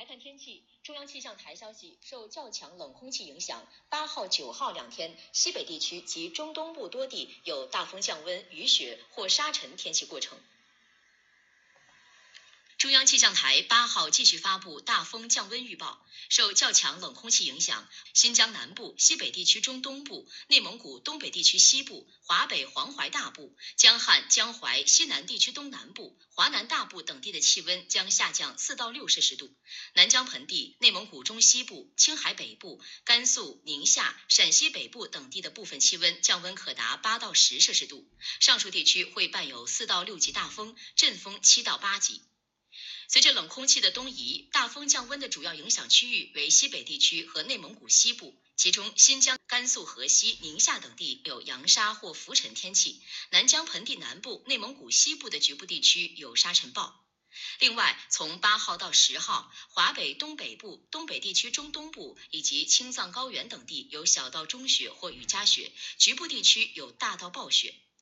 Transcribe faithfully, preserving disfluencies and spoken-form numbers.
来看天气，中央气象台消息，受较强冷空气影响，八号、九号两天，西北地区及中东部多地有大风降温、雨雪或沙尘天气过程。中央气象台八号继续发布大风降温预报，受较强冷空气影响，新疆南部、西北地区中东部、内蒙古东北地区西部、华北、黄淮大部、江汉、江淮西南地区东南部、华南大部等地的气温将下降四到六摄氏度，南疆盆地、内蒙古中西部、青海北部、甘肃、宁夏、陕西北部等地的部分气温降温可达八到十摄氏度，上述地区会伴有四到六级大风，阵风七到八级。随着冷空气的东移，大风降温的主要影响区域为西北地区和内蒙古西部，其中新疆、甘肃河西、宁夏等地有扬沙或浮尘天气，南疆盆地南部、内蒙古西部的局部地区有沙尘暴。另外，从八号到十号，华北东北部、东北地区中东部以及青藏高原等地有小到中雪或雨夹雪，局部地区有大到暴雪。